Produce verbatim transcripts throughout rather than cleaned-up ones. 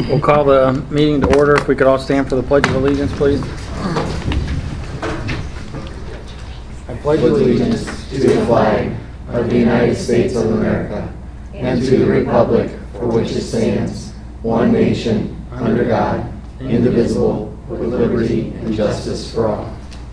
We'll call the meeting to order. If we could all stand for the Pledge of Allegiance, please. I pledge allegiance to the flag of the United States of America and to the republic for which it stands, one nation, under God, indivisible, with liberty and justice for all.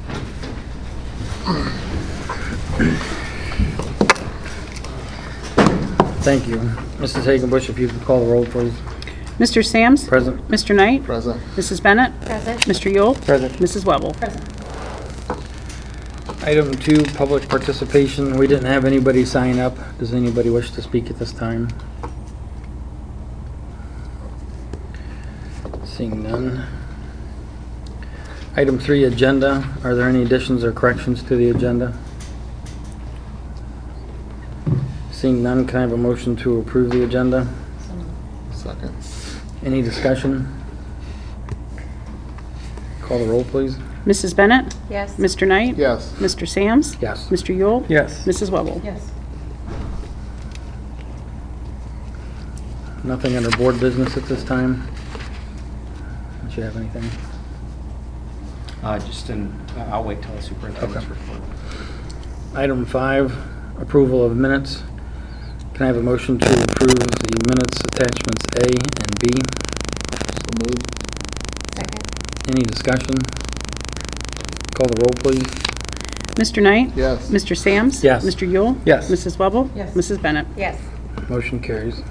Thank you. Missus Hagenbush, if you could call the roll, please. Mister Sams? Present. Mister Knight? Present. Missus Bennett? Present. Mister Yule? Present. Missus Webble? Present. Item two, public participation. We didn't have anybody sign up. Does anybody wish to speak at this time? Seeing none. Item three, agenda. Are there any additions or corrections to the agenda? Seeing none, can I have a motion to approve the agenda? Second. Any discussion? Call the roll, please. Missus Bennett? Yes. Mister Knight? Yes. Mister Sams? Yes. Mister Yule? Yes. Missus Webble? Yes. Nothing under board business at this time. Don't you have anything? Uh, just in, uh, I'll wait till the superintendent's Okay. report. Item five, approval of minutes. Can I have a motion to approve the minutes attachments A and B? So moved. Second. Any discussion? Call the roll, please. Mister Knight? Yes. Mister Sams? Yes. Mister Yule? Yes. Missus Webble? Yes. Missus Bennett? Yes. Motion carries.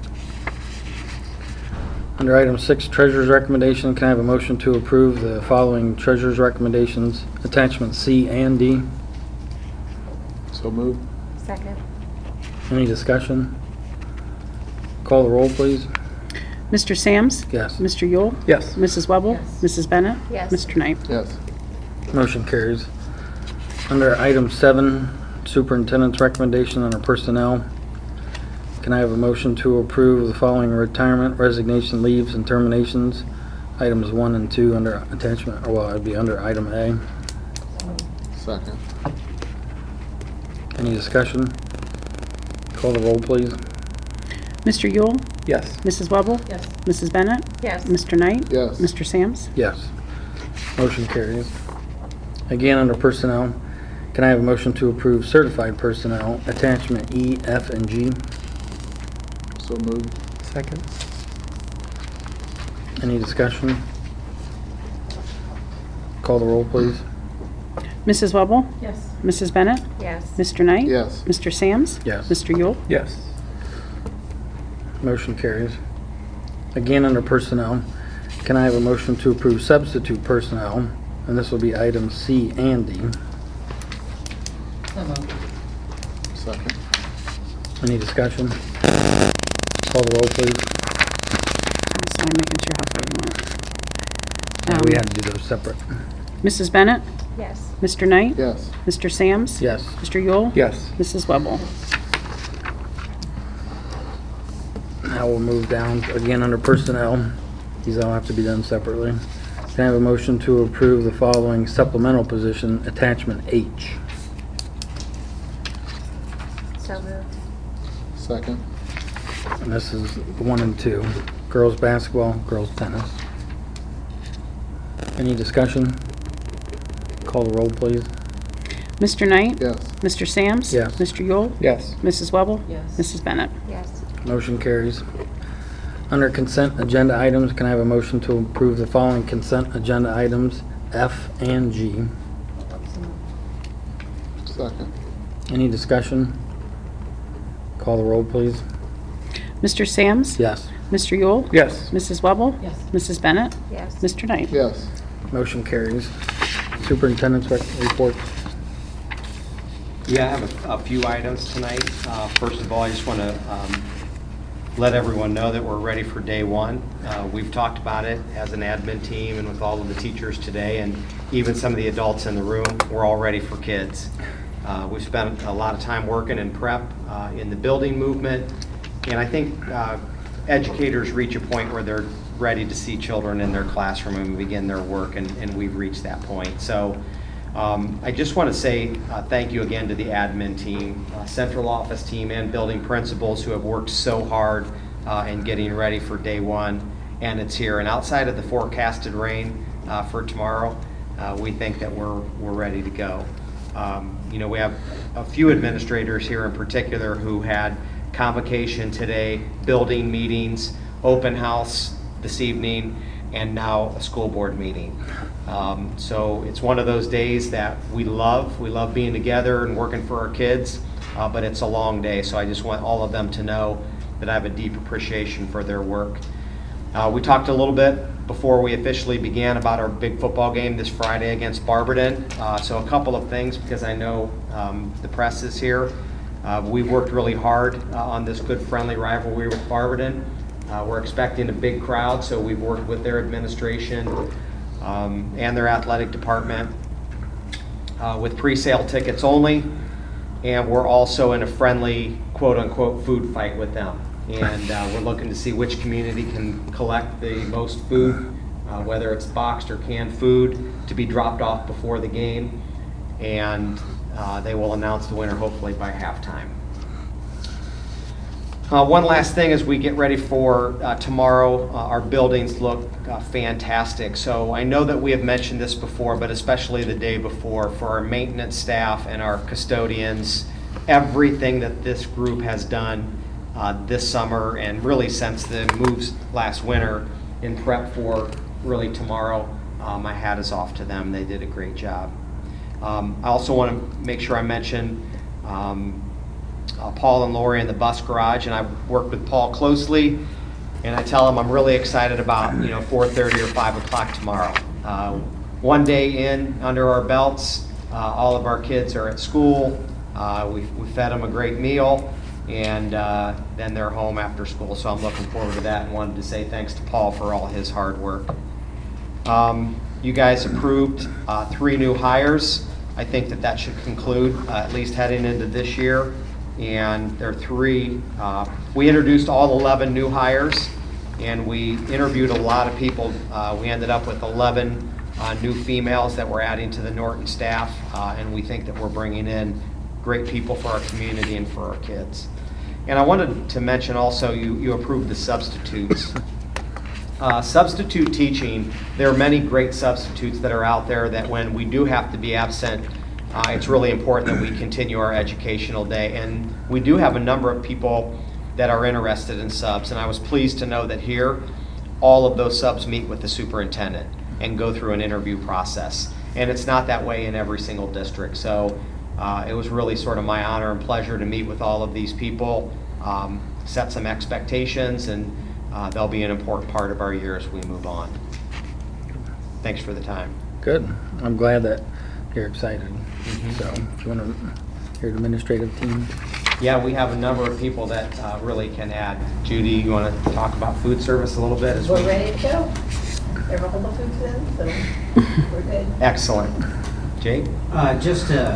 Under item six, treasurer's recommendation, can I have a motion to approve the following treasurer's recommendations, attachments C and D? So moved. Second. Any discussion? Call the roll, please. Mister Sams? Yes. Mister Yule? Yes. Missus Webble? Yes. Missus Bennett? Yes. Mister Knight? Yes. Motion carries. Under item seven, superintendent's recommendation under personnel, can I have a motion to approve the following retirement, resignation, leaves, and terminations, items one and two under attachment, or well, it'd be under item A. Second. Any discussion? Call the roll, please. Mister Yule? Yes. Missus Webble? Yes. Missus Bennett? Yes. Mister Knight? Yes. Mister Sams? Yes. Motion carries. Again, under personnel, can I have a motion to approve certified personnel, attachment E, F, and G? So moved. Second. Any discussion? Call the roll, please. Missus Webble? Yes. Missus Bennett? Yes. Mister Knight? Yes. Mister Sams? Yes. Mister Yule? Yes. Motion carries. Again, under personnel, can I have a motion to approve substitute personnel? And this will be items C and D. So moved. Second. Any discussion? Call the roll, please. So I'm making sure how far you went. Yeah, we Um, had to do those separate. Missus Bennett? Yes. Mister Knight? Yes. Mister Sams? Yes. Mister Yule? Yes. Missus Webble? Now we'll move down, again, under personnel. These all have to be done separately. Can I have a motion to approve the following supplemental position, attachment H? So moved. Second. And this is one and two, girls basketball, girls tennis. Any discussion? Call the roll, please. Mister Knight? Yes. Mister Sams? Yes. Mister Yule? Yes. Missus Webble? Yes. Missus Bennett? Yes. Motion carries. Under consent agenda items, can I have a motion to approve the following consent agenda items, F and G? Second. Any discussion? Call the roll, please. Mister Sams? Yes. Mister Yule? Yes. Missus Webble? Yes. Missus Bennett? Yes. Mister Knight? Yes. Motion carries. Superintendent's rec- report. Yeah, I have a, a few items tonight. Uh, first of all, I just want to um, let everyone know that we're ready for day one. Uh, we've talked about it as an admin team and with all of the teachers today, and even some of the adults in the room. We're all ready for kids. Uh, we've spent a lot of time working in prep uh, in the building movement, and I think uh, educators reach a point where they're ready to see children in their classroom and begin their work, and, and we've reached that point. So um, I just want to say uh, thank you again to the admin team, uh, central office team, and building principals who have worked so hard uh, in getting ready for day one. and it's here. And outside of the forecasted rain uh, for tomorrow, uh, we think that we're we're ready to go. Um, you know, we have a few administrators here in particular who had convocation today, building meetings, open house this evening, and now a school board meeting. Um, so it's one of those days that we love. We love being together and working for our kids, uh, but it's a long day. So I just want all of them to know that I have a deep appreciation for their work. Uh, we talked a little bit before we officially began about our big football game this Friday against Barberton. Uh, so a couple of things, because I know um, the press is here. Uh, we've worked really hard uh, on this good friendly rivalry with Barberton. Uh, we're expecting a big crowd, so we've worked with their administration um, and their athletic department uh, with pre-sale tickets only. And we're also in a friendly, quote-unquote, food fight with them. And uh, we're looking to see which community can collect the most food, uh, whether it's boxed or canned food, to be dropped off before the game. And uh, they will announce the winner hopefully by halftime. Uh, one last thing as we get ready for uh, tomorrow, uh, our buildings look uh, fantastic. So I know that we have mentioned this before, but especially the day before, for our maintenance staff and our custodians, everything that this group has done uh, this summer and really since the moves last winter in prep for really tomorrow, uh, my hat is off to them. They did a great job. Um, I also want to make sure I mention um, Uh, Paul and Lori in the bus garage, and I've worked with Paul closely, and I tell him I'm really excited about, you know, four thirty or five o'clock tomorrow. Uh, one day in under our belts, uh, all of our kids are at school. Uh, we we fed them a great meal, and uh, then they're home after school. So I'm looking forward to that, and wanted to say thanks to Paul for all his hard work. Um, you guys approved uh, three new hires. I think that that should conclude uh, at least heading into this year. And there are three, uh, we introduced all eleven new hires, and we interviewed a lot of people. Uh, we ended up with eleven uh, new females that we're adding to the Norton staff, uh, and we think that we're bringing in great people for our community and for our kids. And I wanted to mention also, you, you approved the substitutes. Uh, substitute teaching, there are many great substitutes that are out there that when we do have to be absent, Uh, it's really important that we continue our educational day, and we do have a number of people that are interested in subs, and I was pleased to know that here all of those subs meet with the superintendent and go through an interview process, and it's not that way in every single district. So uh, it was really sort of my honor and pleasure to meet with all of these people, um, set some expectations, and uh, they'll be an important part of our year as we move on. Thanks for the time. Good. I'm glad that you're excited. Mm-hmm. So if you want to, your administrative team. Yeah, we have a number of people that uh, really can add. Judy, you want to talk about food service a little bit? As We're we... ready to go. There are multiple foods in, so we're good. Excellent. Jake? Uh, just to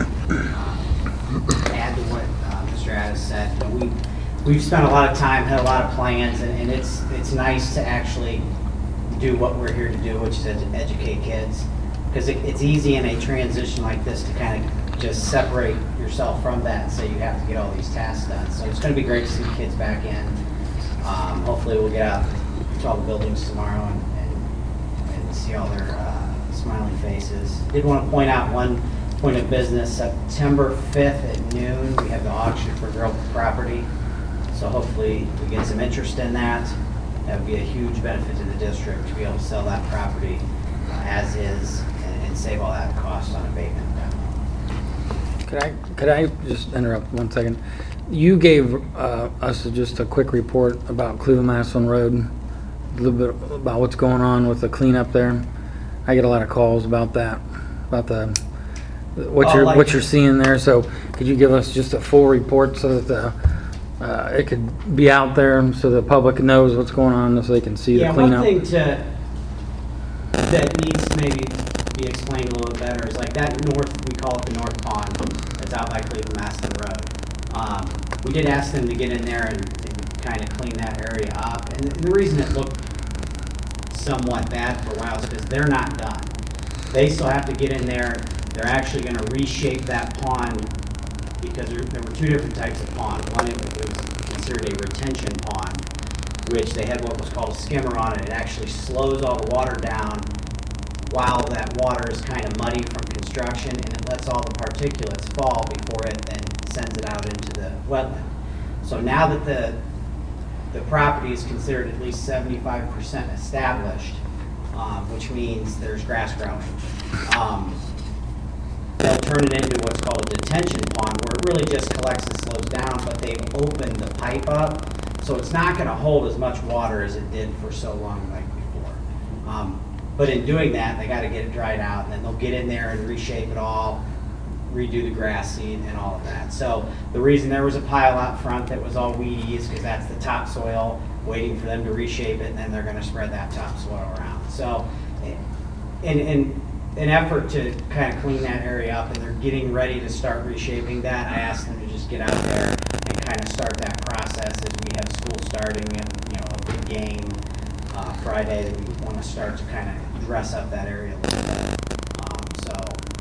uh, add to what uh, Mister Addis said, you know, we, we've spent a lot of time, had a lot of plans, and, and it's, it's nice to actually do what we're here to do, which is ed- educate kids. Because it, it's easy in a transition like this to kind of just separate yourself from that and say you have to get all these tasks done. So it's going to be great to see the kids back in. Um, hopefully we'll get out to all the buildings tomorrow and, and, and see all their uh, smiling faces. Did want to point out one point of business. September fifth at noon, we have the auction for real property. So hopefully we get some interest in that. That would be a huge benefit to the district to be able to sell that property uh, as is and, and save all that cost on abatement. Could I, could I just interrupt one second? You gave uh, us just a quick report about Cleveland Madison Road, a little bit about what's going on with the cleanup there. I get a lot of calls about that, about the what Oh, you're like- what you're seeing there. So could you give us just a full report so that the uh, it could be out there so the public knows what's going on, so they can see Yeah, the cleanup? one thing to that needs to maybe be explained a little better is like that north, we call it the North Pond, that's out by Cleveland Maston Road. Um, we did ask them to get in there and, and kind of clean that area up, and the, the reason it looked somewhat bad for a while is because they're not done. They still have to get in there. They're actually going to reshape that pond because there, there were two different types of pond. One, it was, it was considered a retention pond, which they had what was called a skimmer on it. It actually slows all the water down while that water is kind of muddy from construction, and it lets all the particulates fall before it then sends it out into the wetland. So now that the the property is considered at least seventy-five percent established, um, which means there's grass growing, um, they'll turn it into what's called a detention pond, where it really just collects and slows down, but they've opened the pipe up, so it's not going to hold as much water as it did for so long like before. Um, but in doing that, they got to get it dried out, and then they'll get in there and reshape it all, redo the grass seed and all of that. So the reason there was a pile out front that was all weedy is because that's the topsoil waiting for them to reshape it, and then they're going to spread that topsoil around. So in, in an effort to kind of clean that area up, and they're getting ready to start reshaping that, I asked them to just get out there and kind of start that process as we have school starting and, you know, a big game uh, Friday that we want to start to kind of dress up that area a little bit. Um, so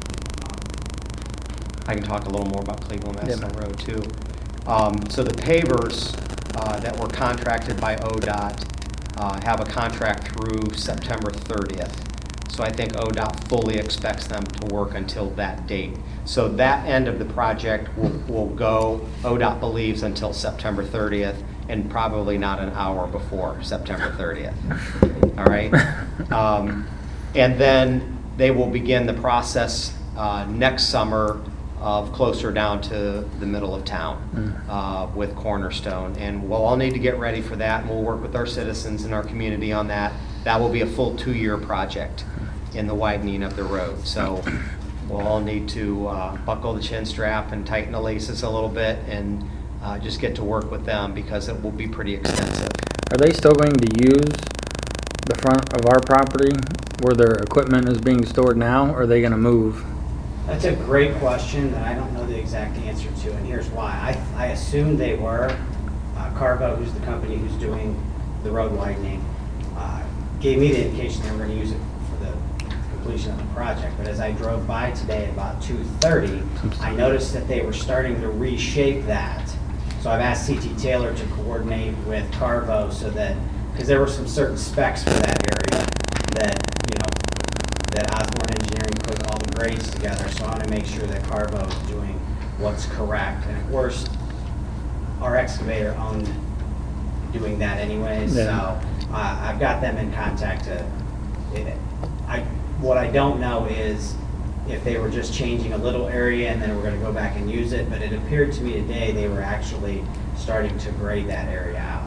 um, I can talk a little more about Cleveland Yeah. Madison Road too. Um, so the pavers uh, that were contracted by O D O T uh, have a contract through September thirtieth. So I think O D O T fully expects them to work until that date. So that end of the project will, will go, O D O T believes, until September thirtieth, and probably not an hour before September thirtieth. All right? Um, and then they will begin the process uh, next summer of closer down to the middle of town uh, with Cornerstone. And we'll all need to get ready for that, and we'll work with our citizens and our community on that. That will be a full two-year project in the widening of the road. So we'll all need to uh, buckle the chin strap and tighten the laces a little bit and uh, just get to work with them, because it will be pretty extensive. Are they still going to use the front of our property where their equipment is being stored now, or are they going to move? That's a great question that I don't know the exact answer to, and here's why. I, I assumed they were. Uh, Carvo, who's the company who's doing the road widening, uh, gave me the indication they were going to use it for the completion of the project. But as I drove by today at about two thirty, I noticed that they were starting to reshape that. So I've asked C T Taylor to coordinate with Carvo so that, because there were some certain specs for that area that, you know, that Osborne Engineering put all the grades together, so I want to make sure that Carvo is doing what's correct. And at worst, our excavator owned doing that anyways, Yeah. so uh, I've got them in contact to, it, I, what I don't know is if they were just changing a little area and then we're going to go back and use it, but it appeared to me today they were actually starting to grade that area out.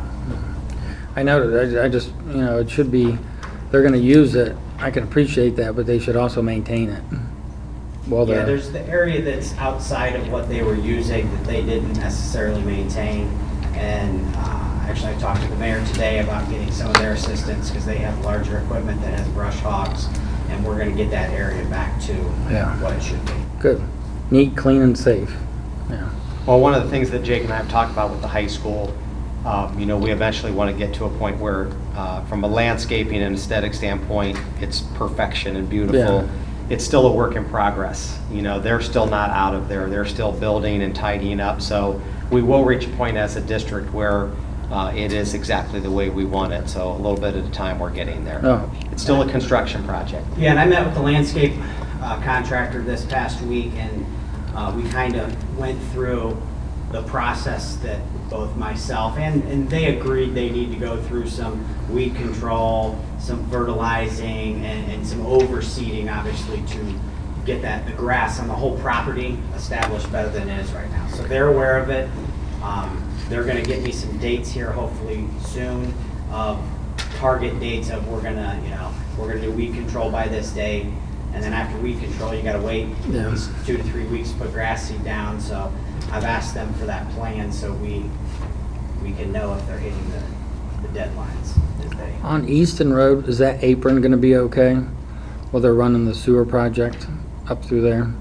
I noted, I, I just, you know, it should be, they're going to use it. I can appreciate that, but they should also maintain it. Well, Yeah, they're, there's the area that's outside of what they were using that they didn't necessarily maintain. And uh, actually I talked to the mayor today about getting some of their assistance because they have larger equipment that has brush hogs, and we're gonna get that area back to Yeah. what it should be. good. Neat, clean, and safe. Yeah. Well, one of the things that Jake and I have talked about with the high school, um, you know, we eventually want to get to a point where, uh, from a landscaping and aesthetic standpoint, it's perfection and beautiful. Yeah. It's still a work in progress. You know, they're still not out of there. They're still building and tidying up. So we will reach a point as a district where uh, it is exactly the way we want it. So a little bit at a time, we're getting there. Oh. It's still a construction project. Yeah, and I met with the landscape uh, contractor this past week, and uh, we kind of went through the process that both myself and, and they agreed they need to go through some weed control, some fertilizing, and, and some overseeding, obviously, to get that the grass on the whole property established better than it is right now. So they're aware of it. Um, they're going to get me some dates here, hopefully soon, of target dates of we're gonna, you know, we're gonna do weed control by this date, and then after weed control, you gotta wait Yeah. at least two to three weeks to put grass seed down. So I've asked them for that plan so we we can know if they're hitting the, the deadlines as they. On Easton Road, is that apron going to be okay? While they're running the sewer project up through there?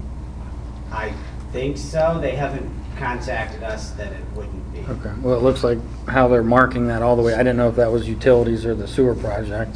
I think so. They haven't contacted us that it wouldn't be. Okay. Well, it looks like how they're marking that all the way. I didn't know if that was utilities or the sewer project.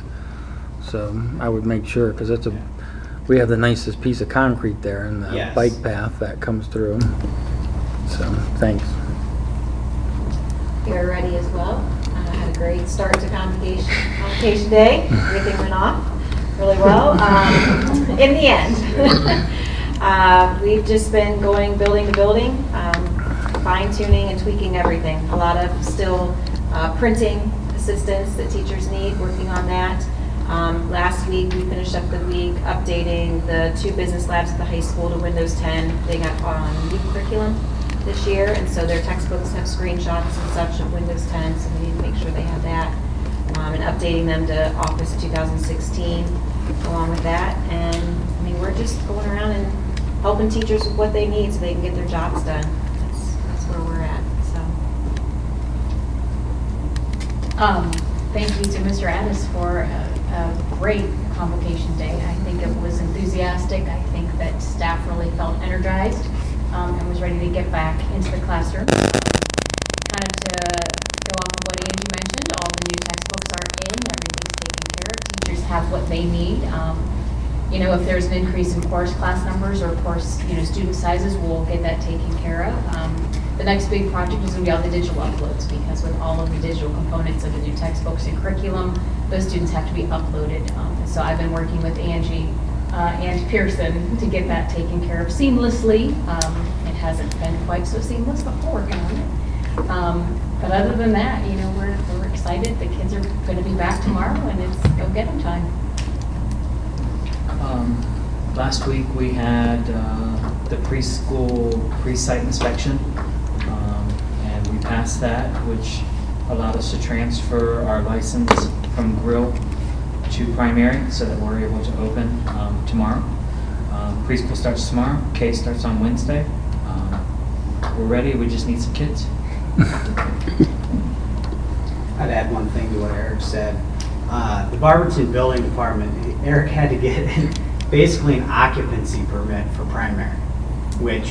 So I would make sure, because it's a, we have the nicest piece of concrete there and the Yes. bike path that comes through. So, thanks. You're ready as well. Uh, I had a a great start to convocation, convocation day. Everything went off really well um, in the end. uh, we've just been going building to building, um, fine tuning and tweaking everything. A lot of still uh, printing assistance that teachers need, working on that. Um, last week we finished up the week updating the two business labs at the high school to Windows ten. They got on new curriculum this year, and so their textbooks have screenshots and such of Windows ten, so we need to make sure they have that. Um, and updating them to Office two thousand sixteen along with that. And I mean, we're just going around and helping teachers with what they need so they can get their jobs done. That's, that's where we're at, so. Um, thank you to Mister Addis for a, a great convocation day. I think it was enthusiastic. I think that staff really felt energized um, and was ready to get back into the classroom. Kind of to go off of what Angie mentioned, all the new textbooks are in, everything's taken care of. Teachers have what they need. Um, you know, if there's an increase in course class numbers or course, you know, student sizes, we'll get that taken care of. Um, The next big project is going to be all the digital uploads, because with all of the digital components of the new textbooks and curriculum, those students have to be uploaded. Um, so I've been working with Angie uh, and Pearson to get that taken care of seamlessly. Um, it hasn't been quite so seamless, but we're working on it. Um, but other than that, you know, we're, we're excited. The kids are going to be back tomorrow, and it's go get them time. Um, last week we had uh, the preschool pre-site inspection. And we passed that, which allowed us to transfer our license from Grill to primary so that we're able to open um, tomorrow. Um, preschool starts tomorrow, K starts on Wednesday. Um, we're ready, we just need some kids. I'd add one thing to what Eric said. Uh, the Barberton Building Department, Eric had to get basically an occupancy permit for primary, which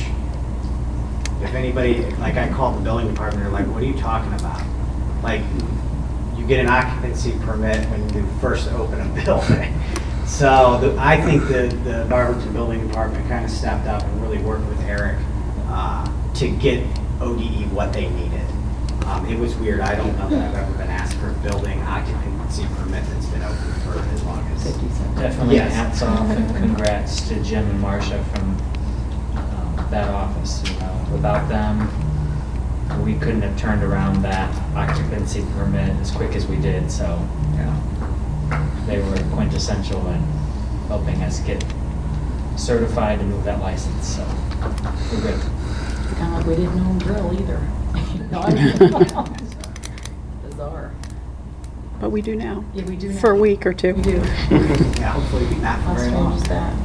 if anybody, like I called the building department, they're like, what are you talking about? Like, you get an occupancy permit when you first open a building. So the, I think the, the Barberton Building Department kind of stepped up and really worked with Eric uh, to get O D E what they needed. Um, it was weird. I don't know that I've ever been asked for a building occupancy permit that's been open for as long as. Definitely Yes. hats off and congrats to Jim and Marcia from um, that office. You know, without them, we couldn't have turned around that occupancy permit as quick as we did. So, you know, they were quintessential in helping us get certified and move that license. So, we're good. Kind of like we didn't own Grill either. No, I mean, bizarre. But we do now. Yeah, we do now. For a week or two. We do. Yeah, hopefully not for How very strange long. is that?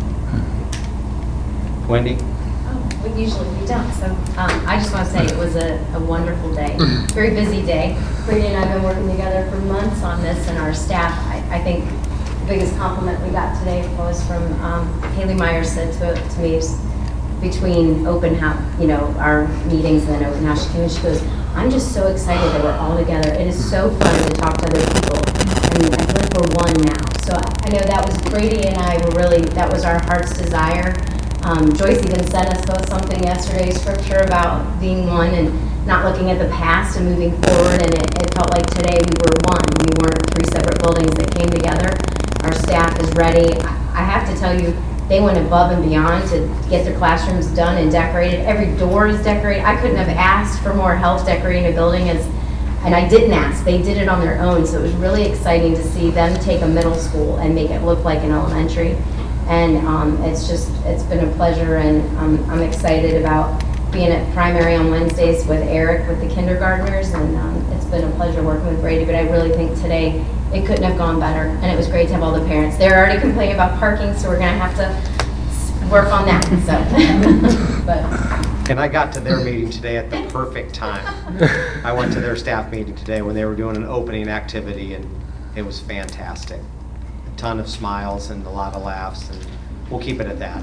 Wendy? Oh, we usually we don't. So um, I just want to say it was a, a wonderful day, very busy day. Brady and I have been working together for months on this, and our staff. I, I think the biggest compliment we got today was from um, Haley Myers said to, to me between open house, you know, our meetings and then open house. She came and she goes, "I'm just so excited that we're all together. It is so fun to talk to other people, and I feel like we're one now." So I know that was Brady and I were really that was our heart's desire. Um, Joyce even sent us both something yesterday, scripture about being one and not looking at the past and moving forward. And it, it felt like today we were one. We weren't three separate buildings that came together. Our staff is ready. I, I have to tell you, they went above and beyond to get their classrooms done and decorated. Every door is decorated. I couldn't have asked for more help decorating a building, as, and I didn't ask. They did it on their own. So it was really exciting to see them take a middle school and make it look like an elementary. And um, it's just, it's been a pleasure, and um, I'm excited about being at primary on Wednesdays with Eric with the kindergartners, and um, it's been a pleasure working with Brady, but I really think today it couldn't have gone better, and it was great to have all the parents. They're already complaining about parking, so we're gonna have to work on that, so. But. And I got to their meeting today at the perfect time. I went to their staff meeting today when they were doing an opening activity, and it was fantastic. Ton of smiles and a lot of laughs, and we'll keep it at that.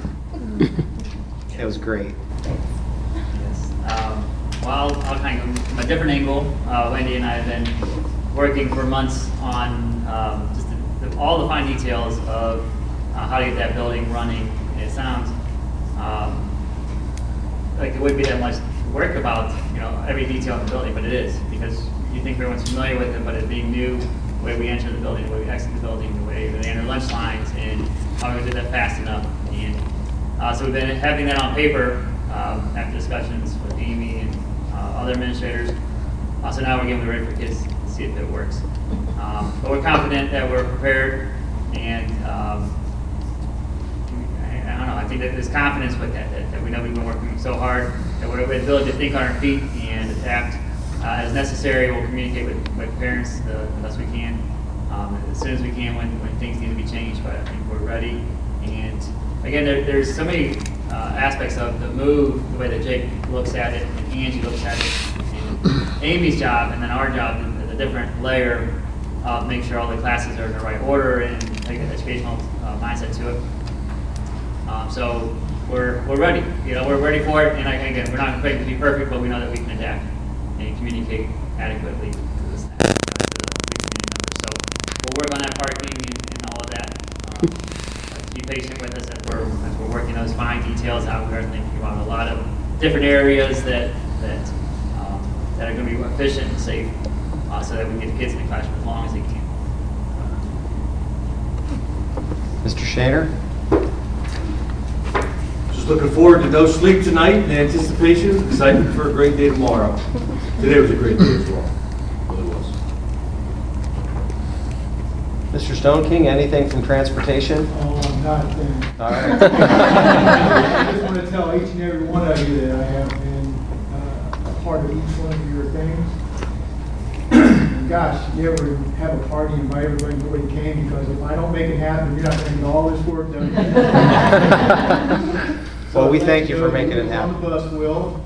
It was great. Yes. Um, well, I'll, I'll kind of go from a different angle. Uh, Wendy and I have been working for months on um, just the, the, all the fine details of uh, how to get that building running. And it sounds um, like it wouldn't be that much work about, you know, every detail in the building, but it is, because you you think everyone's familiar with it, but it being new, the way we enter the building, the way we exit the building, the way they enter lunch lines, and how we did that fast enough. And uh, so we've been having that on paper um, after discussions with Amy and uh, other administrators. Uh, so now we're getting ready for kids to see if it works. Um, but we're confident that we're prepared, and um, I, I don't know, I think that there's confidence with that, that, that we know we've been working so hard, that we're able to think on our feet and adapt uh, as necessary. We'll communicate with, with parents the, the best we can, um, as soon as we can when, when things need to be changed, but I think we're ready. And again, there, there's so many uh, aspects of the move, the way that Jake looks at it, and Angie looks at it, and Amy's job, and then our job, and the different layer of make sure all the classes are in the right order and take an educational uh, mindset to it. Um, so we're we're ready. You know, we're ready for it. And I, again, we're not expecting to be perfect, but we know that we can adapt and communicate adequately to the staff, to the community members. So we'll work on that parking and, and all of that. Um, but be patient with us as we're as we're working those fine details out. We are thinking about a lot of different areas that that um, that are going to be efficient and safe, uh, so that we can get the kids in the classroom as long as they can. Mister Shader? Just looking forward to no sleep tonight in anticipation, excited for a great day tomorrow. Today was a great day as well. It really was. Mister Stone King, anything from transportation? Oh, I'm not then. All right. I just want to tell each and every one of you that I have been uh, a part of each one of your things. Gosh, you ever have a party and invite everybody, nobody came, because if I don't make it happen, you're not going to get all this work done. So Well, we thank you for making it On happen. the bus, Will.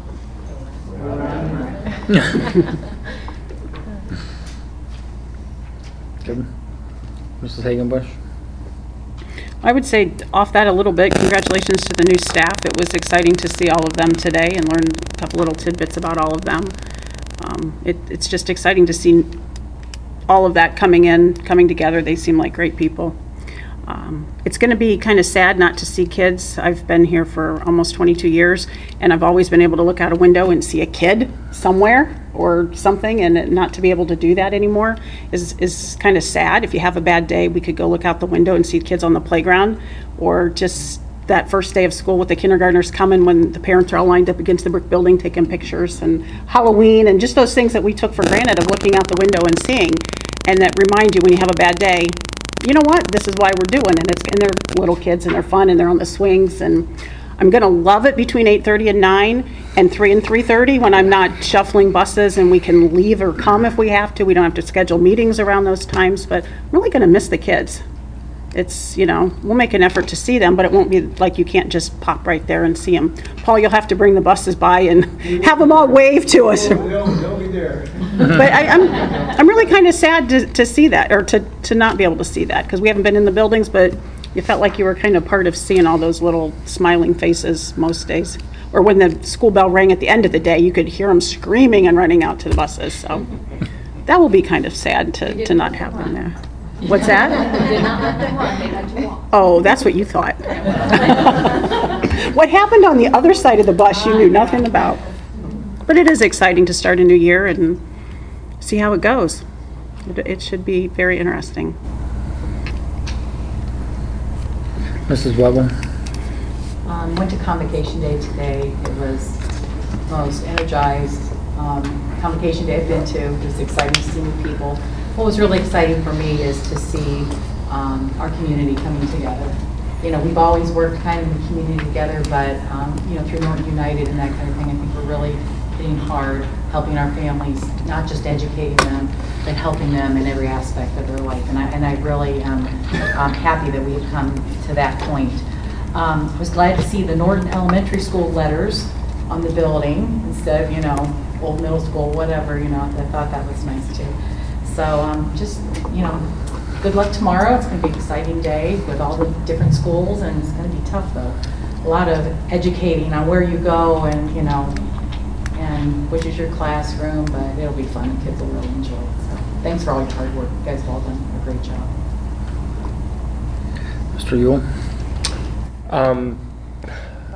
Good. Missus Hagenbush? I would say off that a little bit, congratulations to the new staff. It was exciting to see all of them today and learn a couple little tidbits about all of them. Um, it, it's just exciting to see all of that coming in, coming together. They seem like great people. Um, it's going to be kind of sad not to see kids. I've been here for almost twenty-two years, and I've always been able to look out a window and see a kid somewhere or something, and not to be able to do that anymore is, is kind of sad. If you have a bad day, we could go look out the window and see kids on the playground, or just that first day of school with the kindergartners coming when the parents are all lined up against the brick building taking pictures, and Halloween, and just those things that we took for granted of looking out the window and seeing, and that remind you when you have a bad day, you know what, this is why we're doing it. It's, and they're little kids and they're fun and they're on the swings, and I'm gonna love it between eight thirty and nine and three and three thirty when I'm not shuffling buses and we can leave or come if we have to. We don't have to schedule meetings around those times, but I'm really gonna miss the kids. It's, you know, we'll make an effort to see them, but it won't be like you can't just pop right there and see them. Paul, you'll have to bring the buses by and have them all wave to us. Oh, they'll, they'll be there. But I, I'm, I'm really kind of sad to, to see that, or to, to not be able to see that, because we haven't been in the buildings, but you felt like you were kind of part of seeing all those little smiling faces most days. Or when the school bell rang at the end of the day, you could hear them screaming and running out to the buses. So that will be kind of sad to, to not have them there. What's that? They did not let them run, they had to walk. Oh, that's what you thought. What happened on the other side of the bus you knew nothing about. But it is exciting to start a new year and see how it goes. It, it should be very interesting. Missus Weber? Um, went to Convocation Day today. It was the most energized um, Convocation Day I've been to. It was exciting to see new people. What was really exciting for me is to see um, our community coming together. You know, we've always worked kind of in the community together, but um, you know, through Norton United and that kind of thing, I think we're really hitting hard, helping our families, not just educating them, but helping them in every aspect of their life. And I, and I really am um, happy that we have come to that point. Um, I was glad to see the Norton Elementary School letters on the building instead of, you know, old middle school, whatever, you know, I thought that was nice too. So um, just, you know, good luck tomorrow. It's going to be an exciting day with all the different schools, and it's going to be tough though. A lot of educating on where you go and, you know, and which is your classroom, but it'll be fun. The kids will really enjoy it. So thanks for all your hard work. You guys have all done a great job. Mister Yule? Um,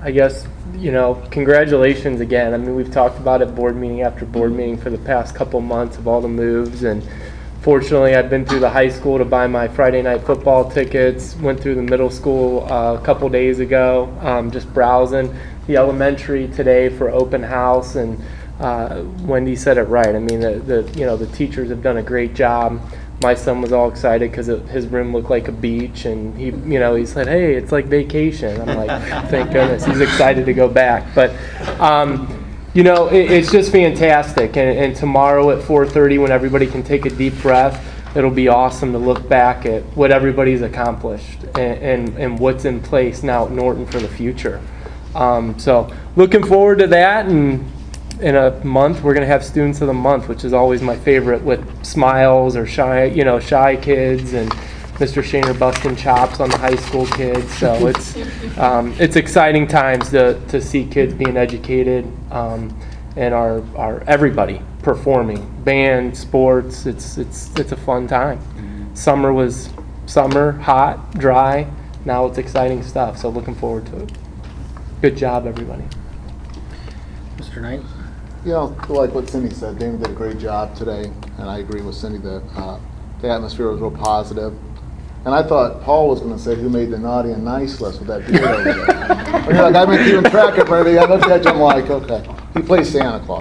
I guess, you know, congratulations again. I mean, we've talked about it board meeting after board meeting for the past couple months of all the moves, and fortunately I've been through the high school to buy my Friday night football tickets, went through the middle school uh, a couple days ago, um, just browsing the elementary today for open house, and uh, Wendy said it right. I mean, the, the you know the teachers have done a great job. My son was all excited because his room looked like a beach, and he, you know, he said, "Hey, it's like vacation." I'm like, "Thank goodness." He's excited to go back. But, um, you know, it, it's just fantastic. And, and tomorrow at four thirty, when everybody can take a deep breath, it'll be awesome to look back at what everybody's accomplished and, and, and what's in place now at Norton for the future. Um, so, looking forward to that. And in a month we're going to have students of the month, which is always my favorite, with smiles or shy, you know, shy kids, and Mister Shaner busting chops on the high school kids. So it's um, it's exciting times to to see kids being educated, um, and our our everybody performing, band, sports. It's it's it's a fun time. Summer was summer, hot, dry. Now it's exciting stuff. So looking forward to it. Good job, everybody. Mister Knight? You know, like what Cindy said, Damon did a great job today, and I agree with Cindy that uh, the atmosphere was real positive. And I thought Paul was going to say who made the naughty and nice list with that beard over there. But you're like, I've been keeping track of everything. I looked at you, I'm like, okay. He plays Santa Claus.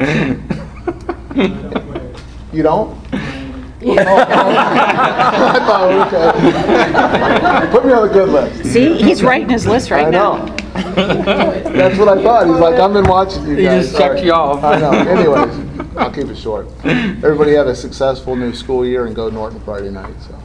You don't? Oh, I thought, okay. Put me on the good list. See, he's writing his list right I now. know. That's what I thought. He's like, I've been watching you He guys. just checked Sorry. you off. I know. Anyways, I'll keep it short. Everybody have a successful new school year and go Norton Friday night. So.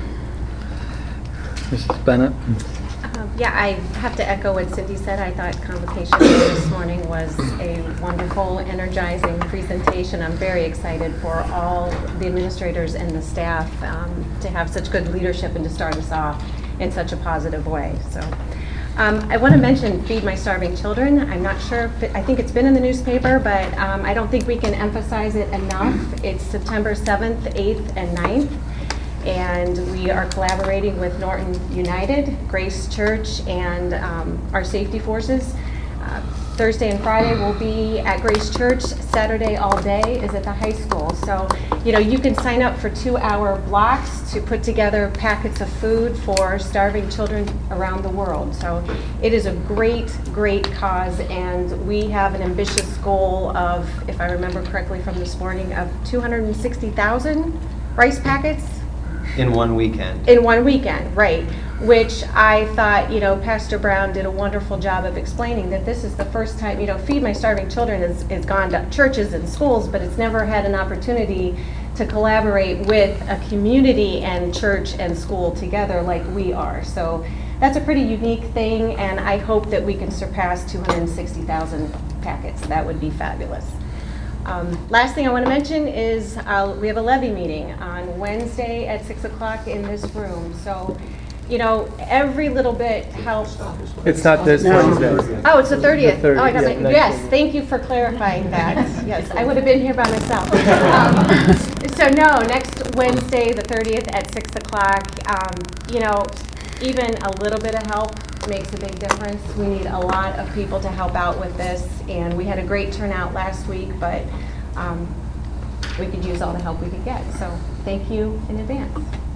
Missus Bennett? Um, Yeah, I have to echo what Cindy said. I thought convocation this morning was a wonderful, energizing presentation. I'm very excited for all the administrators and the staff um, to have such good leadership and to start us off in such a positive way. So, um, I want to mention Feed My Starving Children. I'm not sure if it, I think it's been in the newspaper, but um, I don't think we can emphasize it enough. It's September seventh, eighth, and ninth. And we are collaborating with Norton United, Grace Church, and um, our safety forces. Uh, Thursday and Friday will be at Grace Church. Saturday all day is at the high school. So, you know, you can sign up for two-hour blocks to put together packets of food for starving children around the world. So it is a great, great cause, and we have an ambitious goal of, if I remember correctly from this morning, of two hundred sixty thousand rice packets. In one weekend. In one weekend, right. Which I thought, you know, Pastor Brown did a wonderful job of explaining that this is the first time, you know, Feed My Starving Children has, has gone to churches and schools, but it's never had an opportunity to collaborate with a community and church and school together like we are. So that's a pretty unique thing, and I hope that we can surpass two hundred sixty thousand packets. That would be fabulous. Um, last thing I want to mention is uh, we have a levy meeting on Wednesday at six o'clock in this room. So, you know, every little bit helps. It's not this Wednesday. Oh, it's the thirtieth. The Oh, I got thirtieth, my, yeah, yes, next week. thank you for clarifying that. Yes, I would have been here by myself. Um, so no, next Wednesday, the thirtieth at six o'clock. Um, you know, even a little bit of help makes a big difference. We need a lot of people to help out with this, and we had a great turnout last week, but um, we could use all the help we could get. So thank you in advance.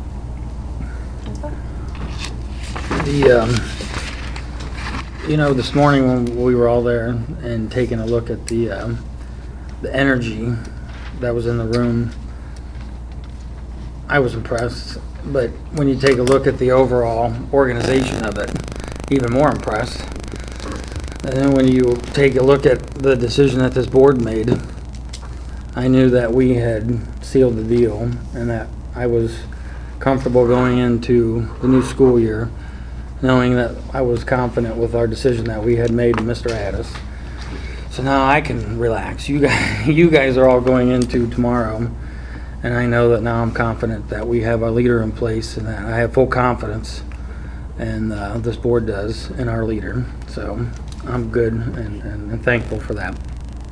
That's all. The, um, you know, this morning when we were all there and taking a look at the, um, the energy that was in the room, I was impressed. But when you take a look at the overall organization of it, even more impressed. And then when you take a look at the decision that this board made, I knew that we had sealed the deal and that I was comfortable going into the new school year knowing that I was confident with our decision that we had made with Mister Addis. So now I can relax. You guys, you guys are all going into tomorrow, and I know that now I'm confident that we have our leader in place and that I have full confidence, and uh, this board does, in our leader. So I'm good and, and, and thankful for that.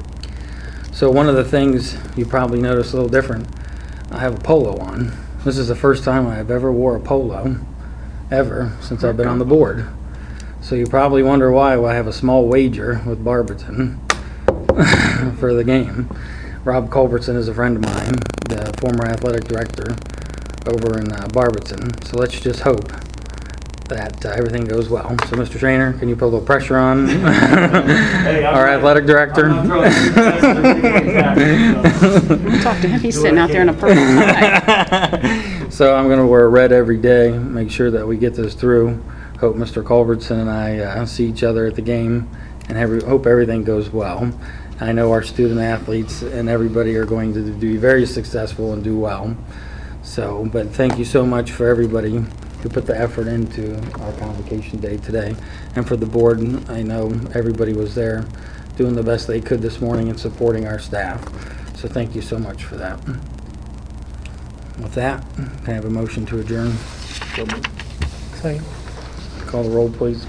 So one of the things you probably noticed a little different, I have a polo on. This is the first time I've ever wore a polo, ever, since I've been on the board. So you probably wonder why I have a small wager with Barberton for the game. Rob Culbertson is a friend of mine, the former athletic director over in uh, Barberton. So let's just hope that uh, everything goes well. So, Mister Trainer, can you put a little pressure on Hey, I'm our not- athletic director? I'm not throwing any tests or anything like that, so. Talk to him, he's Do sitting what I out there in a can. purple tie. So I'm going to wear red every day, make sure that we get this through. Hope Mister Culbertson and I uh, see each other at the game, and every, hope everything goes well. I know our student athletes and everybody are going to be very successful and do well. So, but thank you so much for everybody who put the effort into our convocation day today. And for the board, I know everybody was there doing the best they could this morning and supporting our staff. So thank you so much for that. With that, can I have a motion to adjourn? Second. Call the roll, please.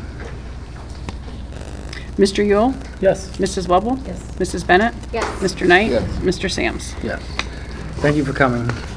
Mister Yule? Yes. Missus Wubble? Yes. Missus Bennett? Yes. Mister Knight? Yes. Mister Sams? Yes. Thank you for coming.